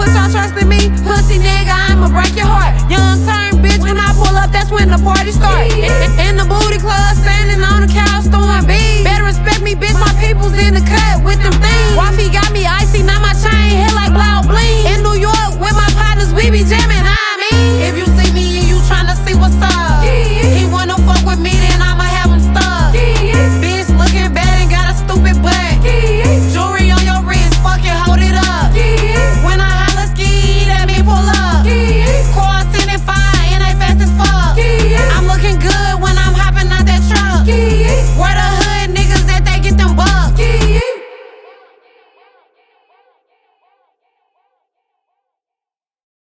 put y'all trust in me? Pussy nigga, I'ma break your heart. Young turn bitch, when I pull up, that's when the party start. In the booty club,